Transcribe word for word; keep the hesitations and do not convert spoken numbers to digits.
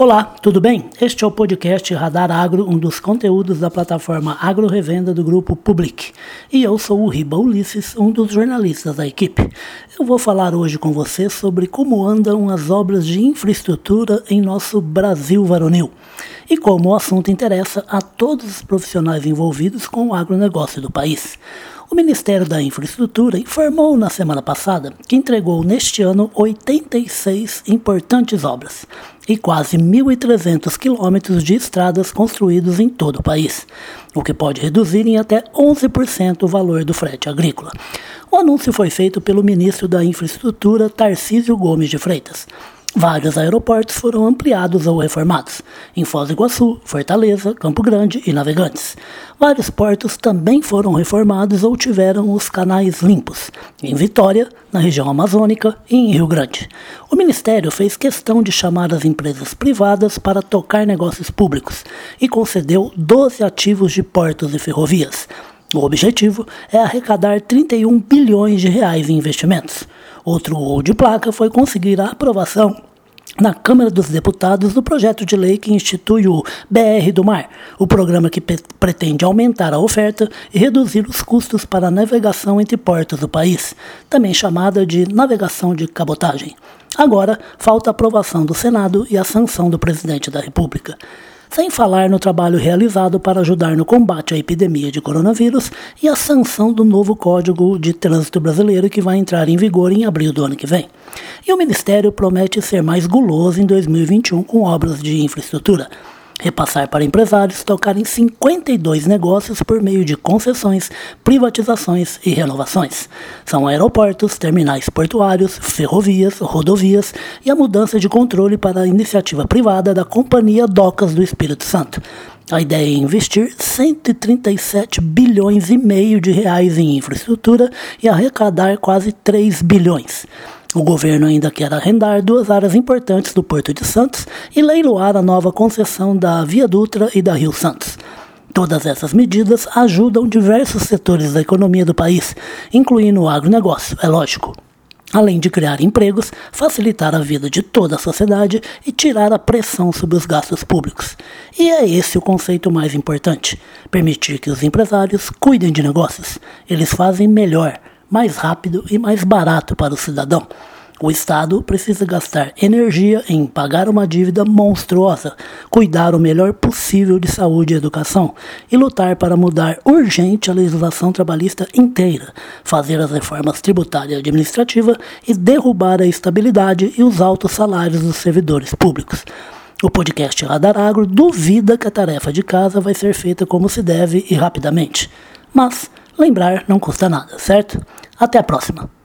Olá, tudo bem? Este é o podcast Radar Agro, um dos conteúdos da plataforma Agro Revenda do Grupo Public. E eu sou o Riba Ulisses, um dos jornalistas da equipe. Eu vou falar hoje com você sobre como andam as obras de infraestrutura em nosso Brasil varonil. E como o assunto interessa a todos os profissionais envolvidos com o agronegócio do país. O Ministério da Infraestrutura informou na semana passada que entregou neste ano oitenta e seis importantes obras e quase mil e trezentos quilômetros de estradas construídos em todo o país, o que pode reduzir em até onze por cento o valor do frete agrícola. O anúncio foi feito pelo ministro da Infraestrutura, Tarcísio Gomes de Freitas. Vários aeroportos foram ampliados ou reformados, em Foz do Iguaçu, Fortaleza, Campo Grande e Navegantes. Vários portos também foram reformados ou tiveram os canais limpos, em Vitória, na região amazônica e em Rio Grande. O Ministério fez questão de chamar as empresas privadas para tocar negócios públicos e concedeu doze ativos de portos e ferrovias. O objetivo é arrecadar trinta e um bilhões de reais em investimentos. Outro gol de placa foi conseguir a aprovação na Câmara dos Deputados do projeto de lei que institui o B R do Mar, o programa que pe- pretende aumentar a oferta e reduzir os custos para a navegação entre portos do país, também chamada de navegação de cabotagem. Agora, falta a aprovação do Senado e a sanção do presidente da República. Sem falar no trabalho realizado para ajudar no combate à epidemia de coronavírus e a sanção do novo Código de Trânsito Brasileiro que vai entrar em vigor em abril do ano que vem. E o Ministério promete ser mais guloso em dois mil e vinte e um com obras de infraestrutura. Repassar para empresários tocarem cinquenta e dois negócios por meio de concessões, privatizações e renovações. São aeroportos, terminais portuários, ferrovias, rodovias e a mudança de controle para a iniciativa privada da Companhia Docas do Espírito Santo. A ideia é investir cento e trinta e sete bilhões e meio de reais em infraestrutura e arrecadar quase três bilhões. O governo ainda quer arrendar duas áreas importantes do Porto de Santos e leiloar a nova concessão da Via Dutra e da Rio Santos. Todas essas medidas ajudam diversos setores da economia do país, incluindo o agronegócio, é lógico. Além de criar empregos, facilitar a vida de toda a sociedade e tirar a pressão sobre os gastos públicos. E é esse o conceito mais importante: permitir que os empresários cuidem de negócios. Eles fazem melhor, mais rápido e mais barato para o cidadão. O Estado precisa gastar energia em pagar uma dívida monstruosa, cuidar o melhor possível de saúde e educação e lutar para mudar urgente a legislação trabalhista inteira, fazer as reformas tributária e administrativa e derrubar a estabilidade e os altos salários dos servidores públicos. O podcast Radar Agro duvida que a tarefa de casa vai ser feita como se deve e rapidamente. Mas lembrar não custa nada, certo? Até a próxima!